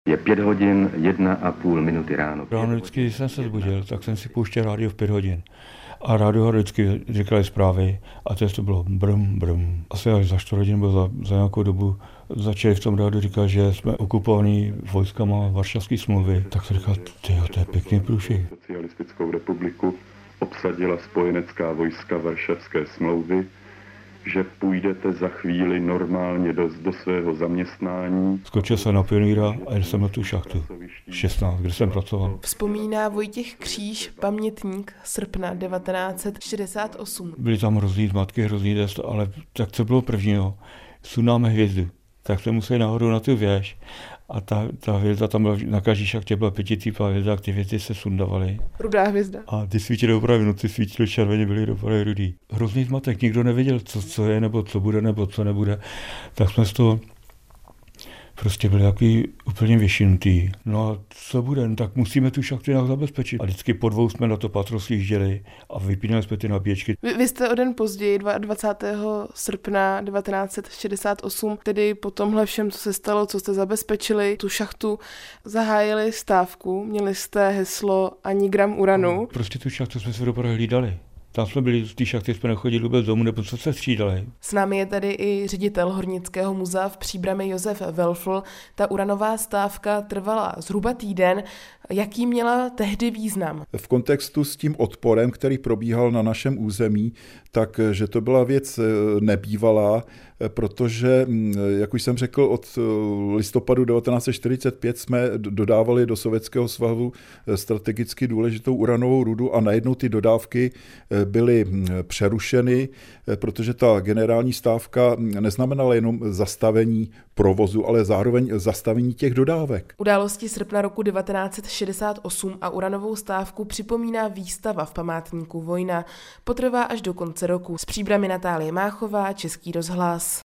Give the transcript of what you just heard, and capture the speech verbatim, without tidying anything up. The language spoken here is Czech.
Je pět hodin, jedna a půl minuty ráno. Ráno vždycky, když jsem se zbudil, tak jsem si pouštěl rádio v pět hodin. A rádio vždycky říkali zprávy a to to bylo brum, brum. Asi až za čtyři hodin, nebo za, za nějakou dobu začali v tom rádiu říkat, že jsme okupovaní vojskama Varšavské smlouvy. Tak jsem říkal, tyjo, to je pěkný průšvih. Socialistickou republiku obsadila spojenecká vojska Varšavské smlouvy, že půjdete za chvíli normálně do, do svého zaměstnání. Skočil jsem na pionýra a jel jsem na tu šachtu. šestnáct, kde jsem pracoval. Vzpomíná Vojtěch Kříž, pamětník srpna devatenáct set šedesát osm. Byly tam hrozný zmatky, hrozný dest, ale tak co bylo prvního? Sundáme hvězdu. Tak se museli nahoru na tu věž a ta, ta hvězda tam byla, na každý šachtě byla pěticípá hvězda, ty hvězdy se sundavaly. Rudá hvězda. A ty svítily opravdu, no ty svítily červeně, byly opravdu rudý. Hrozný zmatek, nikdo nevěděl, co, co je, nebo co bude, nebo co nebude. Tak jsme z toho prostě byli takový úplně vyšinutý. No a co bude, no, tak musíme tu šachtu nějak zabezpečit. A vždycky po dvou jsme na to patro sjížděli a vypínali jsme ty nabíječky. Vy, vy jste o den později, dvacátého srpna devatenáct set šedesát osm, tedy po tomhle všem, co se stalo, co jste zabezpečili, tu šachtu, zahájili stávku, měli jste heslo ani gram uranu. No, prostě tu šachtu jsme se dopravdu hlídali. Tam jsme byli, z té šachty jsme nechodili vůbec domů, nebo co se střídali. S námi je tady i ředitel Hornického muzea v Příbrami Josef Welfl. Ta uranová stávka trvala zhruba týden. Jaký měla tehdy význam? V kontextu s tím odporem, který probíhal na našem území, takže to byla věc nebývalá, protože, jak už jsem řekl, od listopadu devatenáct set čtyřicet pět jsme dodávali do Sovětského svazu strategicky důležitou uranovou rudu a najednou ty dodávky byly přerušeny, protože ta generální stávka neznamenala jenom zastavení provozu, ale zároveň zastavení těch dodávek. Události srpna roku devatenáct set šedesát osm a uranovou stávku připomíná výstava v památníku Vojna. Potrvá až do konce roku. S Příbrami Natálie Máchová, Český rozhlas.